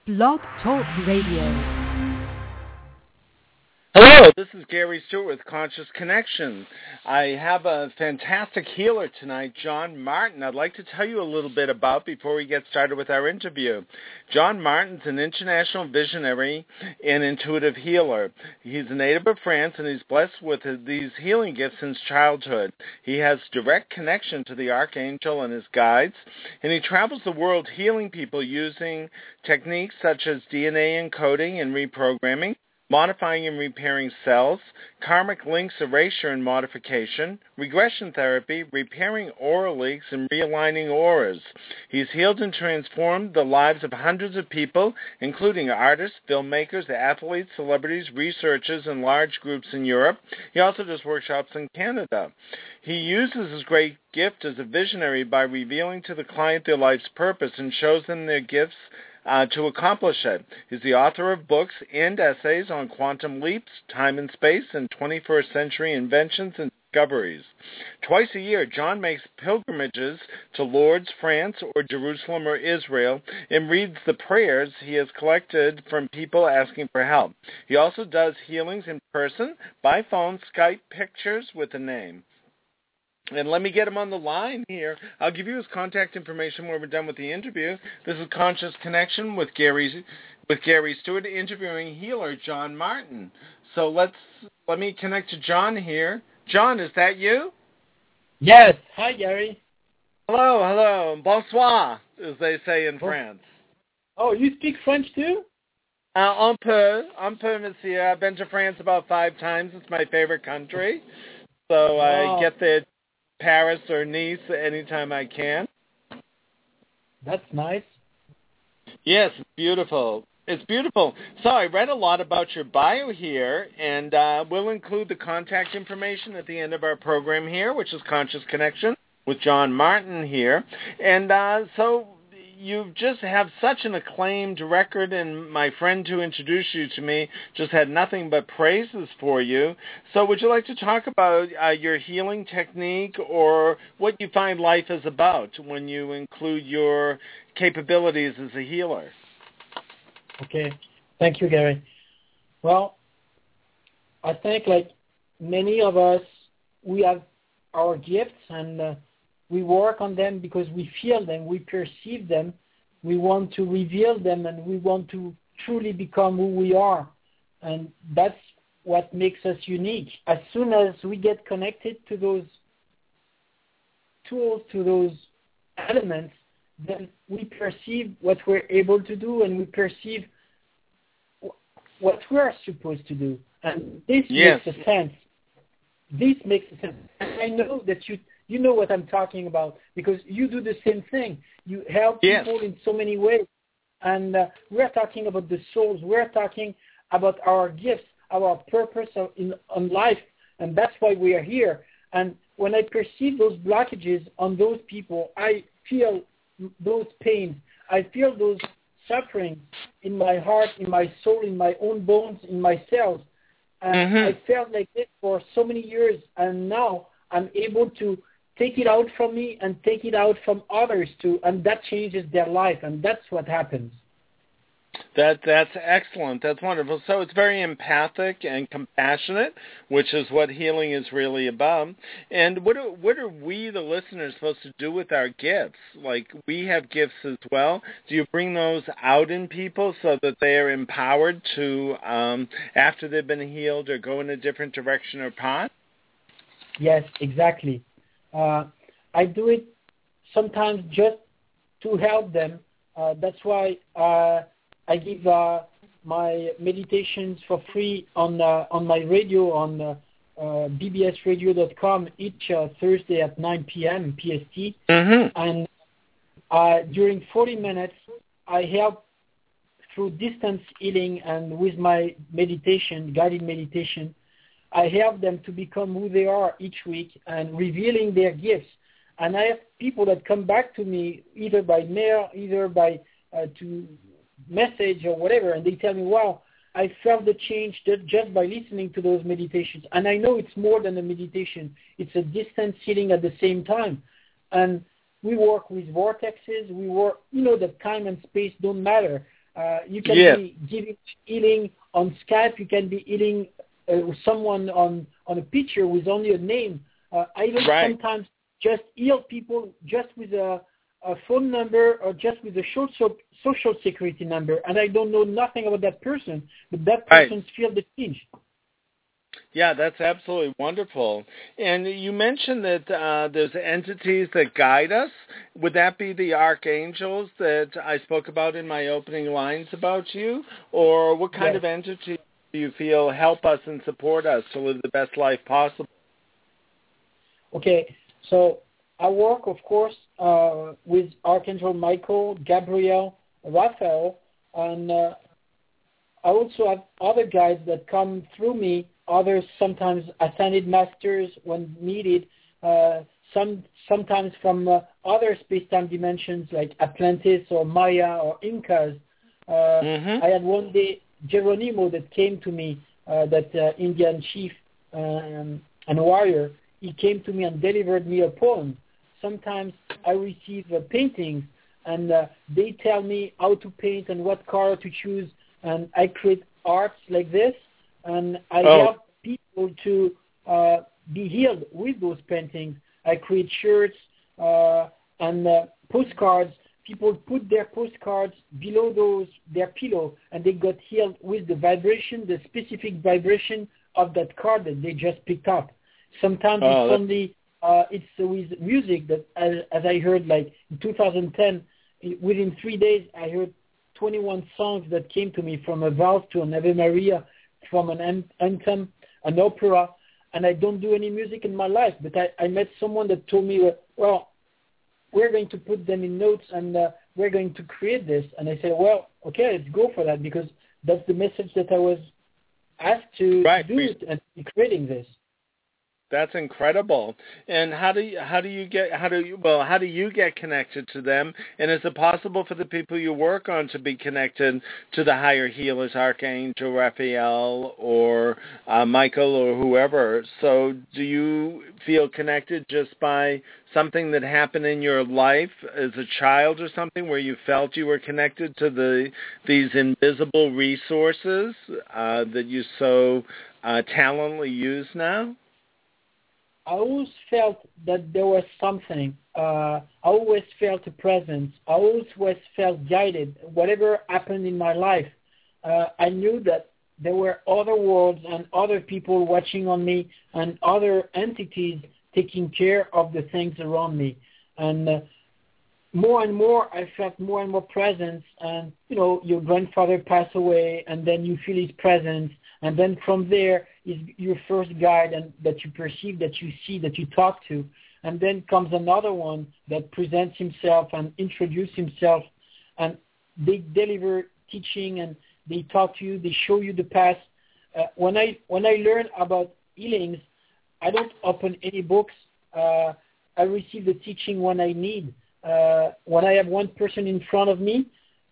Blog Talk Radio. Hello, this is Gary Stewart with Conscious Connection. I have a fantastic healer tonight, John Martin. I'd like to tell you a little bit about before we get started with our interview. John Martin's an international visionary and intuitive healer. He's a native of France, and he's blessed with these healing gifts since childhood. He has direct connection to the Archangel and his guides, and he travels the world healing people using techniques such as DNA encoding and reprogramming, modifying and repairing cells, karmic links erasure and modification, regression therapy, repairing aura leaks, and realigning auras. He's healed and transformed the lives of hundreds of people, including artists, filmmakers, athletes, celebrities, researchers, and large groups in Europe. He also does workshops in Canada. He uses his great gift as a visionary by revealing to the client their life's purpose and shows them their gifts to accomplish it. He's the author of books and essays on quantum leaps, time and space, and 21st century inventions and discoveries. Twice a year, John makes pilgrimages to Lourdes, France, or Jerusalem or Israel, and reads the prayers he has collected from people asking for help. He also does healings in person, by phone, Skype, pictures with a name. And let me get him on the line here. I'll give you his contact information when we're done with the interview. This is Conscious Connection with Gary Stewart, interviewing healer John Martin. So let me connect to John here. John, is that you? Yes. Hi, Gary. Hello. Bonsoir, as they say in France. Oh, you speak French too? Un peu, monsieur. I've been to France about 5 times. It's my favorite country. So I get there Paris or Nice anytime I can. That's nice. Yes, it's beautiful. It's beautiful. So I read a lot about your bio here, and we'll include the contact information at the end of our program here, which is Conscious Connection with John Martin here. And so you just have such an acclaimed record, and my friend who introduced you to me just had nothing but praises for you. So would you like to talk about your healing technique or what you find life is about when you include your capabilities as a healer? Okay. Thank you, Gary. Well, I think like many of us, we have our gifts and we work on them because we feel them, we perceive them, we want to reveal them, and we want to truly become who we are. And that's what makes us unique. As soon as we get connected to those tools, to those elements, then we perceive what we're able to do, and we perceive what we're supposed to do. And this makes a sense. This makes a sense. And I know that you know what I'm talking about because you do the same thing. You help people in so many ways. And we're talking about the souls. We're talking about our gifts, our purpose on life. And that's why we are here. And when I perceive those blockages on those people, I feel those pains. I feel those suffering in my heart, in my soul, in my own bones, in my cells. And I felt like this for so many years. And now I'm able to take it out from me and take it out from others too, and that changes their life, and that's what happens. That's excellent. That's wonderful. So it's very empathic and compassionate, which is what healing is really about. And what are we, the listeners, supposed to do with our gifts? Like, we have gifts as well. Do you bring those out in people so that they are empowered to, after they've been healed, or go in a different direction or path? Yes, exactly. I do it sometimes just to help them. That's why I give my meditations for free on my radio on bbsradio.com each Thursday at 9 p.m. PST. And during 40 minutes, I help through distance healing and with my meditation, guided meditation, I help them to become who they are each week and revealing their gifts. And I have people that come back to me either by mail, either by to message or whatever, and they tell me, wow, I felt the change just by listening to those meditations. And I know it's more than a meditation. It's a distance healing at the same time. And we work with vortexes. We work, that time and space don't matter. You can be giving healing on Skype. You can be healing someone on a picture with only a name. I even sometimes just heal people just with a phone number or just with a social security number, and I don't know nothing about that person, but that person feels the change. Yeah, that's absolutely wonderful. And you mentioned that there's entities that guide us. Would that be the archangels that I spoke about in my opening lines about you? Or what kind of entity do you feel help us and support us to live the best life possible? Okay, so I work, of course, with Archangel Michael, Gabriel, Raphael, and I also have other guides that come through me, others sometimes ascended masters when needed, sometimes from other space-time dimensions like Atlantis or Maya or Incas. I had one day Geronimo that came to me, that Indian chief and warrior. He came to me and delivered me a poem. Sometimes I receive paintings, and they tell me how to paint and what color to choose, and I create arts like this, and I help people to be healed with those paintings. I create shirts and postcards. People put their postcards below their pillow, and they got healed with the vibration, the specific vibration of that card that they just picked up. Sometimes it's only it's with music that, as I heard, like in 2010, within 3 days, I heard 21 songs that came to me, from a valse to an Ave Maria, from an anthem, an opera, and I don't do any music in my life. But I met someone that told me, well, we're going to put them in notes and we're going to create this. And I said, well, okay, let's go for that, because that's the message that I was asked to do and be creating this. That's incredible. And how do you get connected to them? And is it possible for the people you work on to be connected to the higher healers, Archangel Raphael or Michael or whoever? So do you feel connected just by something that happened in your life as a child or something, where you felt you were connected to these invisible resources that you so talently use now? I always felt that there was something. I always felt a presence. I always felt guided. Whatever happened in my life, I knew that there were other worlds and other people watching on me and other entities taking care of the things around me. And more and more, I felt more and more presence. And, your grandfather passed away, and then you feel his presence. And then from there is your first guide, and that you perceive, that you see, that you talk to. And then comes another one that presents himself and introduces himself. And they deliver teaching, and they talk to you, they show you the path. When I learn about healings, I don't open any books. I receive the teaching when I need. When I have one person in front of me,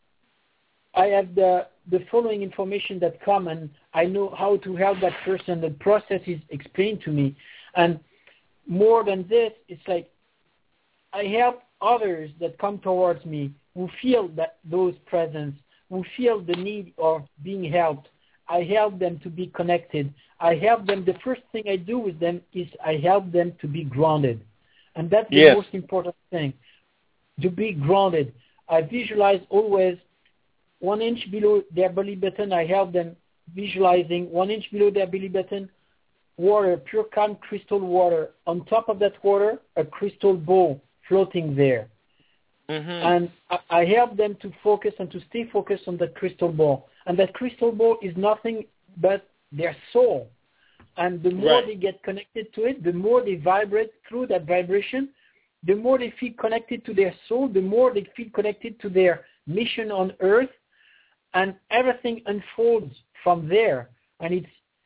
I have the following information that come, and I know how to help that person. The process is explained to me. And more than this, it's like I help others that come towards me who feel those presence, who feel the need of being helped. I help them to be connected. I help them. The first thing I do with them is I help them to be grounded. And that's the most important thing, to be grounded. I visualize always 1 inch below their belly button. I help them visualizing 1 inch below their belly button, water, pure calm crystal water. On top of that water, a crystal ball floating there. And I help them to focus and to stay focused on that crystal ball. And that crystal ball is nothing but their soul. And the more they get connected to it, the more they vibrate through that vibration, the more they feel connected to their soul, the more they feel connected to their mission on earth, and everything unfolds from there. And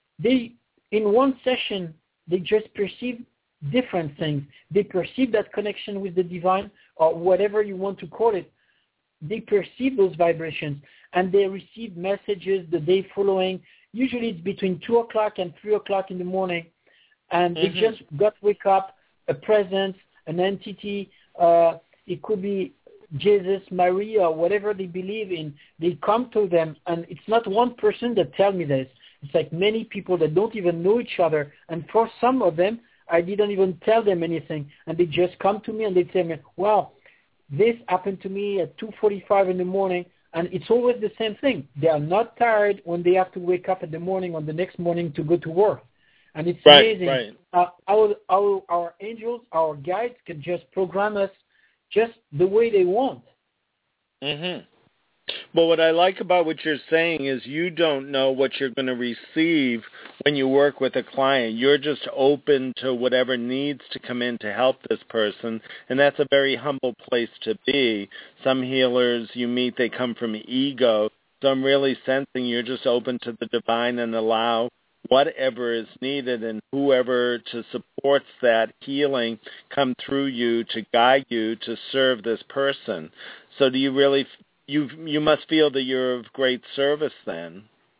in one session, they just perceive different things. They perceive that connection with the divine, or whatever you want to call it. They perceive those vibrations, and they receive messages the day following. Usually it's between 2 o'clock and 3 o'clock in the morning, and they just got wake up, a presence, an entity. It could be Jesus, Maria, or whatever they believe in, they come to them, and it's not one person that tell me this. It's like many people that don't even know each other, and for some of them, I didn't even tell them anything, and they just come to me and they tell me, well, this happened to me at 2:45 in the morning, and it's always the same thing. They are not tired when they have to wake up in the morning on the next morning to go to work. And it's amazing how our angels, our guides can just program us just the way they want. Mm-hmm. Well, what I like about what you're saying is you don't know what you're going to receive when you work with a client. You're just open to whatever needs to come in to help this person, and that's a very humble place to be. Some healers you meet, they come from ego. So I'm really sensing you're just open to the divine and allow whatever is needed and whoever to supports that healing come through you to guide you to serve this person. So do you really... You must feel that you're of great service then.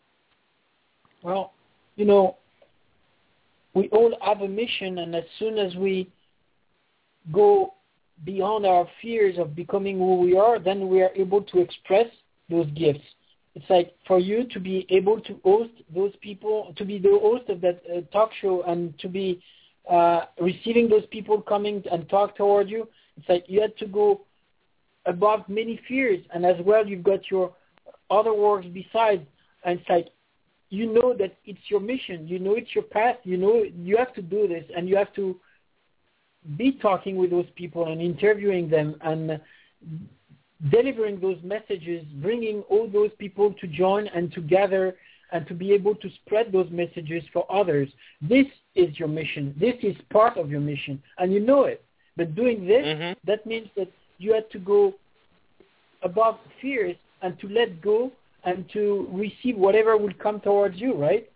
Well, you know, we all have a mission, and as soon as we go beyond our fears of becoming who we are, then we are able to express those gifts. It's like for you to be able to host those people, to be the host of that talk show, and to be receiving those people coming and talk toward you. It's like you had to go above many fears, and as well you've got your other works besides, and it's like you know that it's your mission, you know it's your path, you know you have to do this, and you have to be talking with those people and interviewing them and delivering those messages, bringing all those people to join and to gather and to be able to spread those messages for others. This is your mission. This is part of your mission, and you know it. But doing this, that means that you had to go above fears and to let go and to receive whatever will come towards you, right?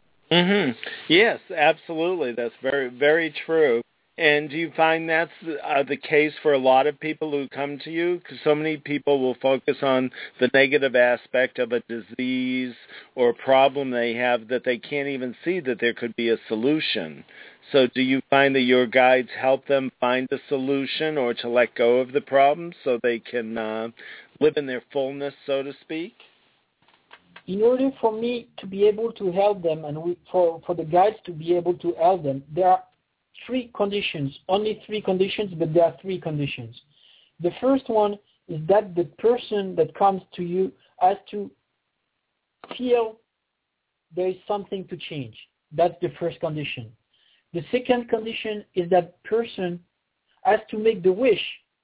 Yes, absolutely. That's very, very true. And do you find that's the case for a lot of people who come to you? Because so many people will focus on the negative aspect of a disease or a problem they have that they can't even see that there could be a solution. So do you find that your guides help them find a solution or to let go of the problem so they can live in their fullness, so to speak? In order for me to be able to help them and for the guides to be able to help them, there are three conditions, only three conditions, but there are three conditions. The first one is that the person that comes to you has to feel there is something to change. That's the first condition. The second condition is that person has to make the wish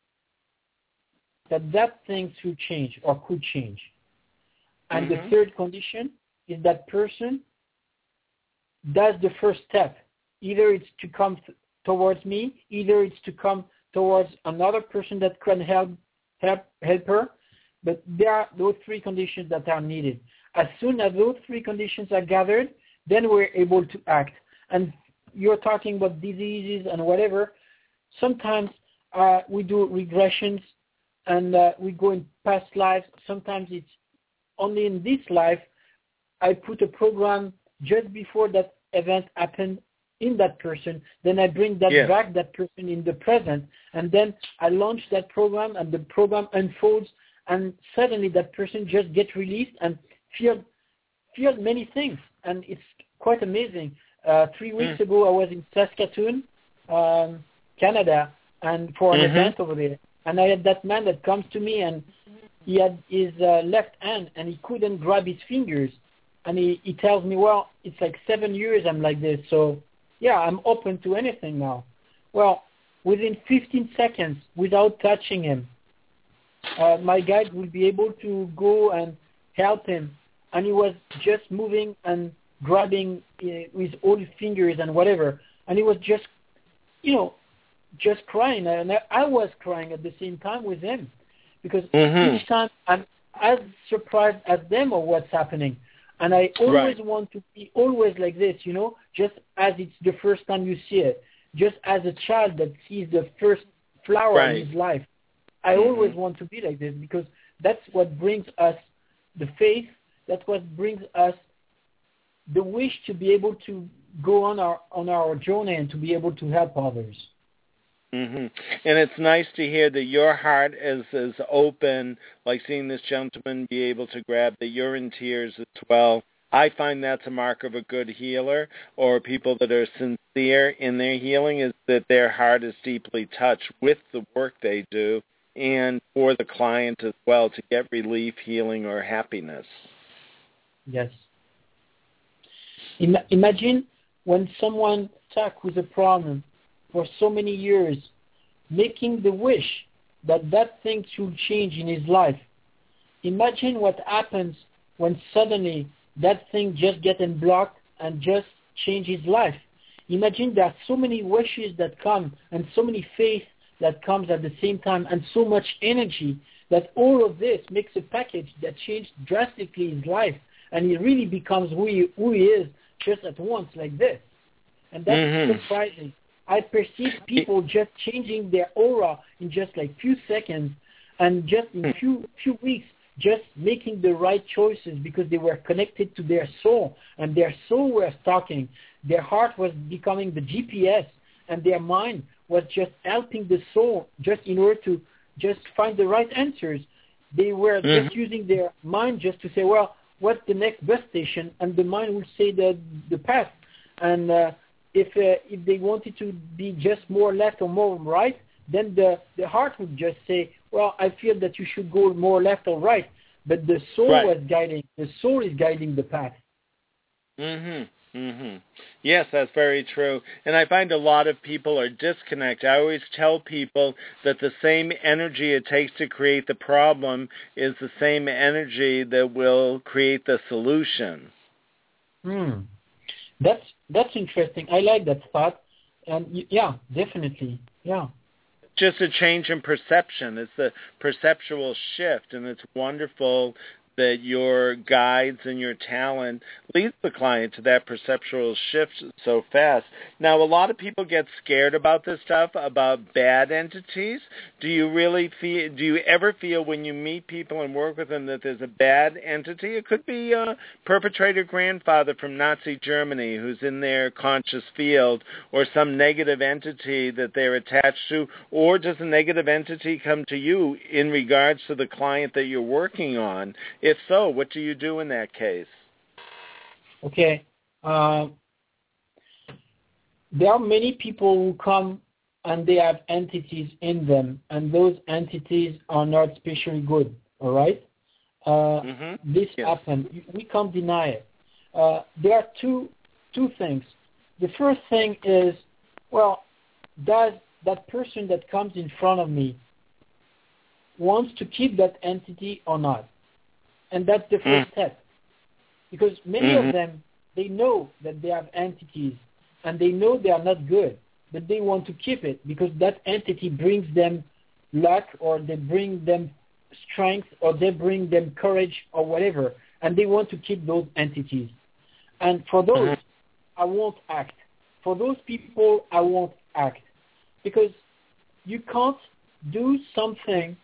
that thing should change or could change. And the third condition is that person does the first step. Either it's to come towards me, either it's to come towards another person that can help her. But there are those three conditions that are needed. As soon as those three conditions are gathered, then we're able to act. And you're talking about diseases and whatever. Sometimes we do regressions and we go in past lives. Sometimes it's only in this life. I put a program just before that event happened in that person. Then I bring that back, that person in the present. And then I launch that program and the program unfolds and suddenly that person just gets released and feel many things. And it's quite amazing. 3 weeks ago, I was in Saskatoon, Canada, and for an event over there. And I had that man that comes to me, and he had his left hand, and he couldn't grab his fingers. And he tells me, well, it's like 7 years I'm like this, so yeah, I'm open to anything now. Well, within 15 seconds, without touching him, my guide will be able to go and help him. And he was just moving and grabbing with all his fingers and whatever. And he was just, just crying. And I was crying at the same time with him. Because each time I'm as surprised as them of what's happening. And I always want to be always like this, just as it's the first time you see it. Just as a child that sees the first flower in his life. I always want to be like this because that's what brings us the faith. That's what brings us the wish to be able to go on our journey and to be able to help others. And it's nice to hear that your heart is open, like seeing this gentleman be able to grab, that you're in tears as well. I find that's a mark of a good healer, or people that are sincere in their healing, is that their heart is deeply touched with the work they do and for the client as well to get relief, healing, or happiness. Yes. Imagine when someone stuck with a problem for so many years, making the wish that thing should change in his life. Imagine what happens when suddenly that thing just gets unblocked and just change his life. Imagine there are so many wishes that come and so many faith that comes at the same time and so much energy that all of this makes a package that changed drastically his life, and he really becomes who he is just at once like this. And that's surprising. I perceive people just changing their aura in just like few seconds and just in few weeks just making the right choices because they were connected to their soul, and their soul was talking. Their heart was becoming the GPS, and their mind was just helping the soul just in order to just find the right answers. They were just using their mind just to say, well, what's the next bus station? And the mind will say the path. And if they wanted to be just more left or more right, then the heart would just say, well, I feel that you should go more left or right. But the soul was guiding. The soul is guiding the path. Yes, that's very true. And I find a lot of people are disconnected. I always tell people that the same energy it takes to create the problem is the same energy that will create the solution. That's interesting. I like that thought. And yeah, definitely. Yeah. Just a change in perception. It's the perceptual shift, and it's wonderful that your guides and your talent leads the client to that perceptual shift so fast. Now, a lot of people get scared about this stuff, about bad entities. Do you ever feel when you meet people and work with them that there's a bad entity? It could be a perpetrator grandfather from Nazi Germany who's in their conscious field, or some negative entity that they're attached to, or does a negative entity come to you in regards to the client that you're working on? If so, what do you do in that case? Okay. There are many people who come and they have entities in them, and those entities are not especially good, all right? This happens. We can't deny it. There are two things. The first thing is, well, does that person that comes in front of me wants to keep that entity or not? And that's the first step. Because many of them, they know that they have entities, and they know they are not good, but they want to keep it because that entity brings them luck, or they bring them strength, or they bring them courage, or whatever, and they want to keep those entities. And for those, I won't act. For those people, I won't act. Because you can't do something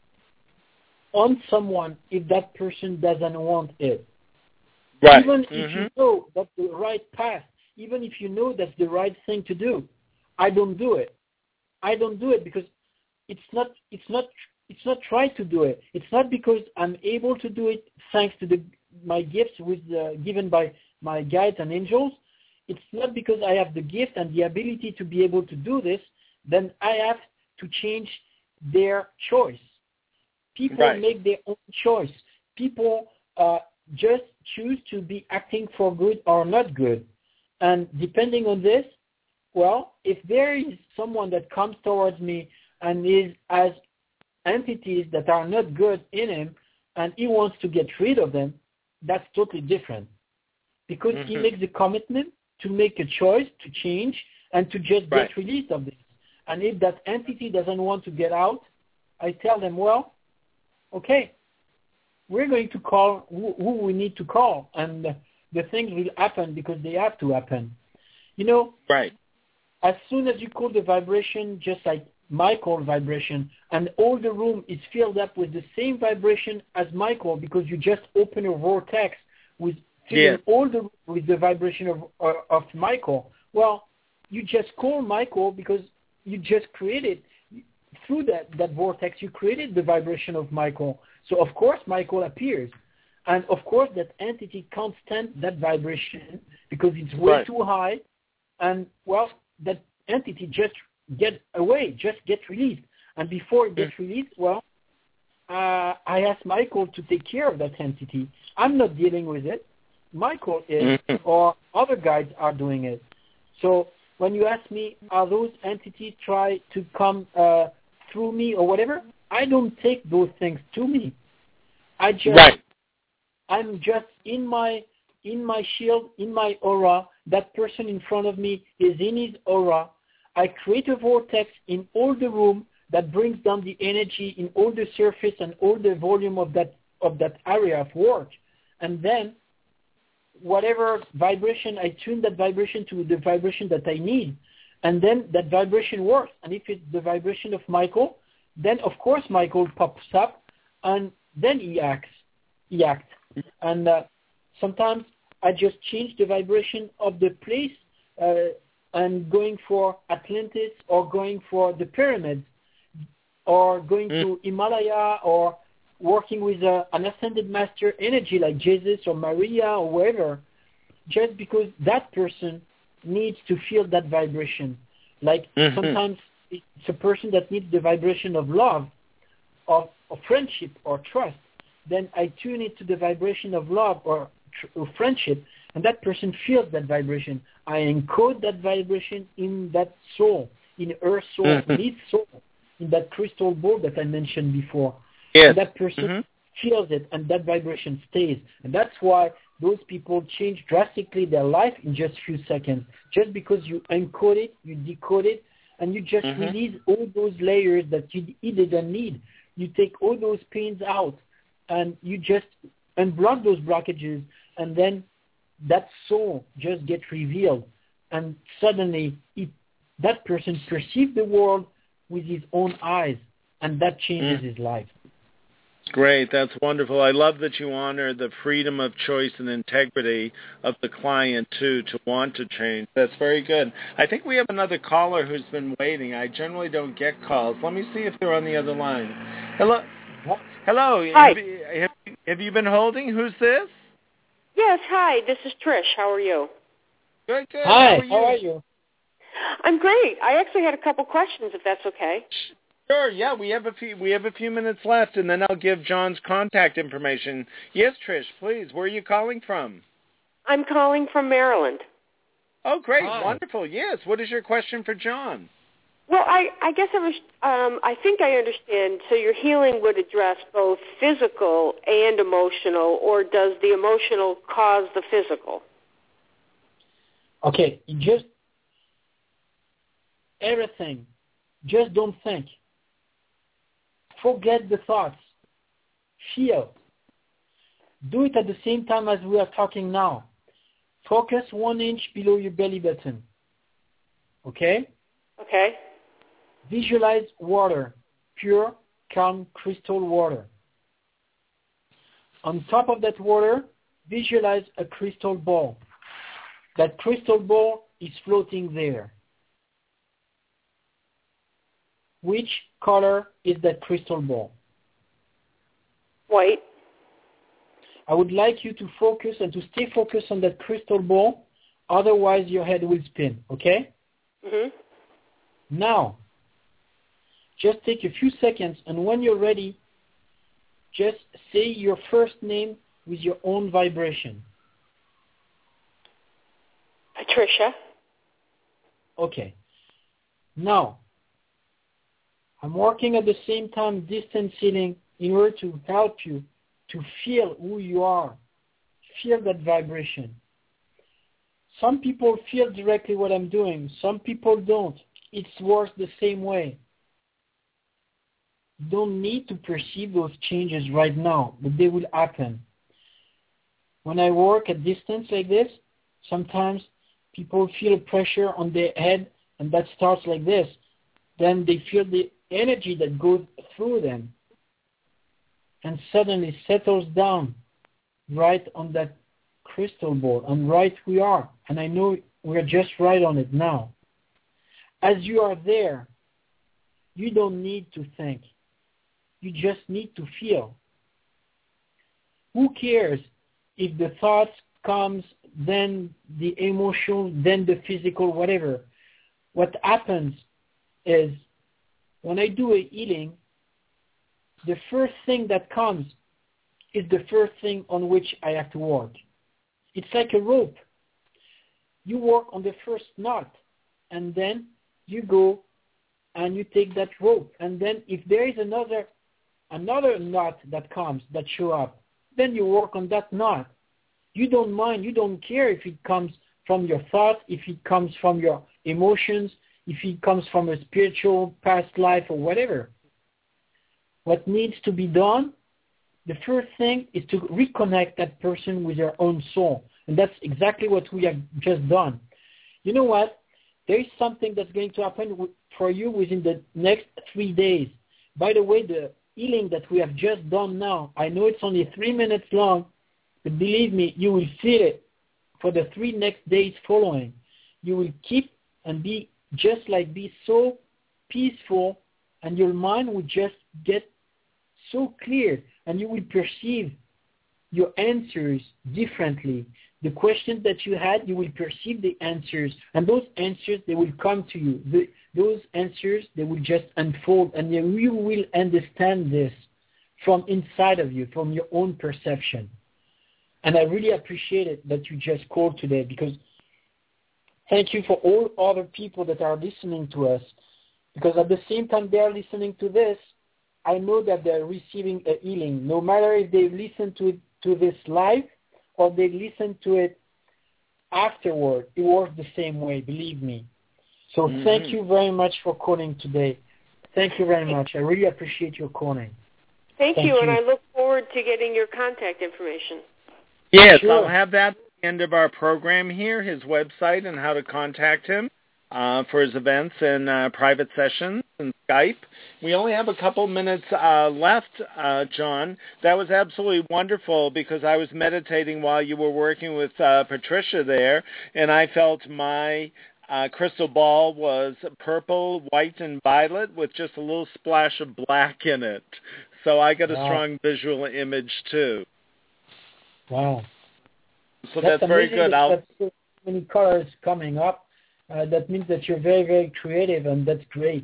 on someone if that person doesn't want it. Right. Even if you know that's the right path, even if you know that's the right thing to do, I don't do it. I don't do it because it's not right to do it. It's not because I'm able to do it thanks to my gifts given by my guides and angels. It's not because I have the gift and the ability to be able to do this, then I have to change their choice. People make their own choice. People just choose to be acting for good or not good. And depending on this, well, if there is someone that comes towards me and has entities that are not good in him and he wants to get rid of them, that's totally different. Because he makes the commitment to make a choice, to change, and to just get released of this. And if that entity doesn't want to get out, I tell them, well, okay, we're going to call who we need to call, and the things will happen because they have to happen. You know, as soon as you call the vibration, just like my call vibration, and all the room is filled up with the same vibration as my call because you just open a vortex with filling all the room with the vibration of my call. Well, you just call my call because you just created through that vortex, you created the vibration of Michael. So, of course, Michael appears. And, of course, that entity can't stand that vibration because it's way too high. And, well, that entity just get away, just get released. And before it gets released, well, I asked Michael to take care of that entity. I'm not dealing with it. Michael is, or other guides are doing it. So when you ask me, are those entities try to come through me or whatever, I don't take those things to me. I'm just in my shield, in my aura. That person in front of me is in his aura. I create a vortex in all the room that brings down the energy in all the surface and all the volume of that area of work. And then whatever vibration, I tune that vibration to the vibration that I need. And then that vibration works. And if it's the vibration of Michael, then of course Michael pops up and then he acts. And sometimes I just change the vibration of the place and going for Atlantis or going for the pyramids or going to Himalaya or working with an ascended master energy like Jesus or Maria or whoever, just because that person needs to feel that vibration. Like sometimes it's a person that needs the vibration of love, of friendship or trust. Then I tune it to the vibration of love or friendship, and that person feels that vibration. I encode that vibration in that soul, in her soul, in his soul, in that crystal ball that I mentioned before. Yes. And that person feels it, and that vibration stays. And that's why those people change drastically their life in just a few seconds, just because you encode it, you decode it, and you just release all those layers that you didn't need. You take all those pains out, and you just unblock those blockages, and then that soul just gets revealed. And suddenly that person perceives the world with his own eyes, and that changes his life. Great. That's wonderful. I love that you honor the freedom of choice and integrity of the client, too, to want to change. That's very good. I think we have another caller who's been waiting. I generally don't get calls. Let me see if they're on the other line. Hello. Hi. Have you been holding? Who's this? Yes, hi. This is Trish. How are you? Good. Hi. How are you? I'm great. I actually had a couple questions, if that's okay. Sure. Yeah, we have a few minutes left, and then I'll give John's contact information. Yes, Trish, please. Where are you calling from? I'm calling from Maryland. Oh, great. Hi. Wonderful. Yes. What is your question for John? Well, I guess I think I understand. So your healing would address both physical and emotional, or does the emotional cause the physical? Okay, just everything. Just don't think. Forget the thoughts. Feel. Do it at the same time as we are talking now. Focus 1 inch below your belly button. Okay? Okay. Visualize water, pure, calm, crystal water. On top of that water, visualize a crystal ball. That crystal ball is floating there. Which color is that crystal ball? White. I would like you to focus and to stay focused on that crystal ball, otherwise your head will spin, okay? Now, just take a few seconds, and when you're ready, just say your first name with your own vibration. Patricia. Okay. Now, I'm working at the same time distance healing in order to help you to feel who you are. Feel that vibration. Some people feel directly what I'm doing. Some people don't. It works the same way. You don't need to perceive those changes right now, but they will happen. When I work at distance like this, sometimes people feel a pressure on their head, and that starts like this. Then they feel the energy that goes through them and suddenly settles down right on that crystal ball, and right we are. And I know we're just right on it now. As you are there, You don't need to think. You just need to feel. Who cares if the thoughts comes, then the emotional, then the physical, whatever? What happens is when I do a healing, the first thing that comes is the first thing on which I have to work. It's like a rope. You work on the first knot, and then you go and you take that rope. And then if there is another knot that comes, that show up, then you work on that knot. You don't mind, you don't care if it comes from your thoughts, if it comes from your emotions, if it comes from a spiritual past life or whatever. What needs to be done, the first thing is to reconnect that person with their own soul. And that's exactly what we have just done. You know what? There is something that's going to happen for you within the next 3 days. By the way, the healing that we have just done now, I know it's only 3 minutes long, but believe me, you will feel it for the 3 next days following. You will keep and be so peaceful, and your mind will just get so clear, and you will perceive your answers differently. The questions that you had, you will perceive the answers, and those answers, they will come to you. Those answers, they will just unfold, and you will understand this from inside of you, from your own perception. And I really appreciate it that you just called today, because thank you for all other people that are listening to us, because at the same time they are listening to this, I know that they're receiving a healing, no matter if they listen to this live or they listen to it afterward. It works the same way, believe me. So Thank you very much for calling today. Thank you very much. I really appreciate your calling. Thank you, and I look forward to getting your contact information. Yes, sure. I'll have that at the end of our program here, his website and how to contact him for his events and private sessions and Skype. We only have a couple minutes left, John. That was absolutely wonderful, because I was meditating while you were working with Patricia there, and I felt my crystal ball was purple, white, and violet with just a little splash of black in it. So I got a strong visual image too. Wow. So that's very good. That's so many colors coming up. That means that you're very, very creative, and that's great.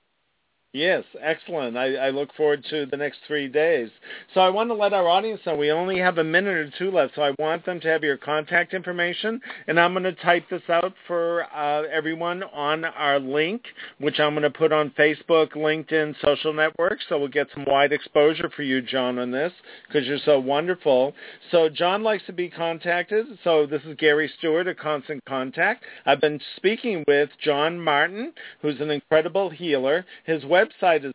Yes, excellent. I look forward to the next 3 days. So I want to let our audience know we only have a minute or two left, so I want them to have your contact information, and I'm going to type this out for everyone on our link, which I'm going to put on Facebook, LinkedIn, social networks, so we'll get some wide exposure for you, John, on this, because you're so wonderful. So John likes to be contacted, so this is Gary Stewart of Constant Contact. I've been speaking with John Martin, who's an incredible healer. His website is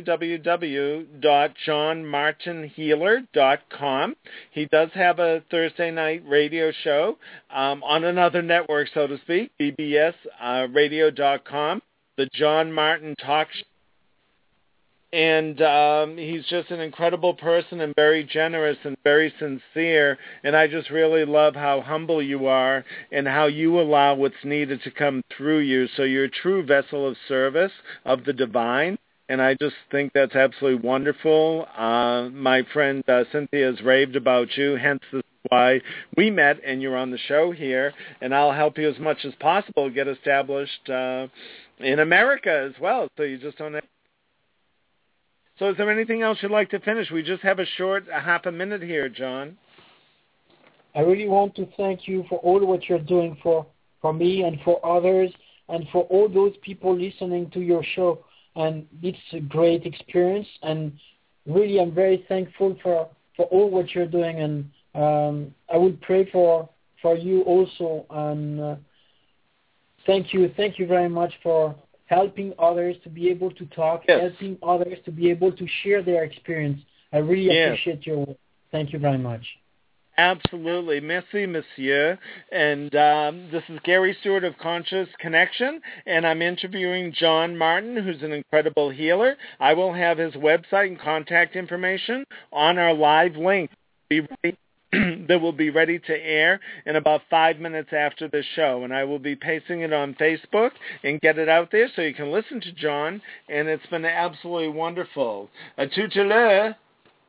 www.johnmartinhealer.com. He does have a Thursday night radio show on another network, so to speak, bbsradio.com, the John Martin Talk Show. And he's just an incredible person and very generous and very sincere. And I just really love how humble you are and how you allow what's needed to come through you. So you're a true vessel of service of the divine. And I just think that's absolutely wonderful. My friend Cynthia has raved about you, hence this is why we met, and you're on the show here. And I'll help you as much as possible get established in America as well. So you just don't have... So is there anything else you'd like to finish? We just have a short half a minute here, John. I really want to thank you for all what you're doing for me and for others and for all those people listening to your show. And it's a great experience. And really, I'm very thankful for all what you're doing. And I would pray for you also. And thank you very much for helping others to be able to talk, helping others to be able to share their experience. I really appreciate your work. Thank you very much. Absolutely. Merci, monsieur. And this is Gary Stewart of Conscious Connection, and I'm interviewing John Martin, who's an incredible healer. I will have his website and contact information on our live link. Be ready that will be ready to air in about 5 minutes after the show, and I will be pasting it on Facebook and get it out there so you can listen to John, and it's been absolutely wonderful. À tout à l'heure.